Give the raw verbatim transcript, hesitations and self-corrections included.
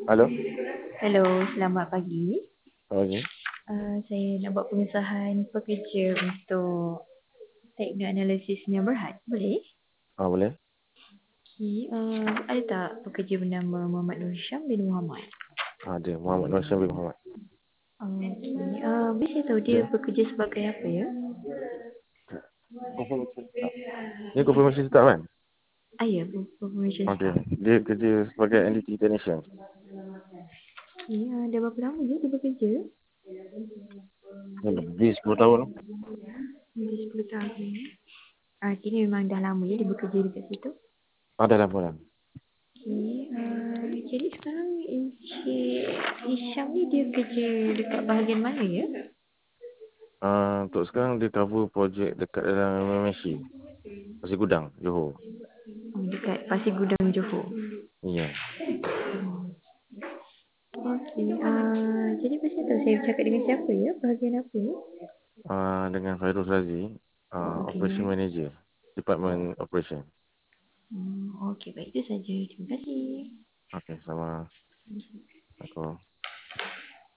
Halo, Hello, selamat pagi. pagi. Uh, saya nak buat pengesahan pekerja untuk teknik analisisnya Berhad. Boleh? Ah, boleh? Okay. Uh, ada tak pekerja bernama Muhammad Nur Syam bin Muhammad? Ah, dia Muhammad Nur Syam bin Muhammad. Okay. Uh, boleh saya tahu dia Dia bekerja sebagai apa ya? confirmation tetap. Ni confirmation tetap kan? Ah ya, information Okey. staff. Dia kerja sebagai N D T technician. Okay. Uh, dah berapa lama je dia bekerja? Dah lebih sepuluh tahun. Dah sepuluh tahun. Ah, kini memang dah lama ya dia bekerja dekat situ. Ada laporan. Okay. Uh, jadi sekarang Encik Hisham ni dia kerja dekat bahagian mana ya? Ah, untuk sekarang dia cover projek dekat dalam M M S C. Pasir Gudang, Johor. Oh, dekat Pasir Gudang Johor. Iya. Okey. Uh, jadi pasal tu saya cakap dengan siapa ya? Bahagian apa ya? Ah, dengan Fairuz Razi, ah, Operation Okey. Manager, Department Operation. Hmm, okey, baik itu saja. Terima kasih. Okey, sama. Aku.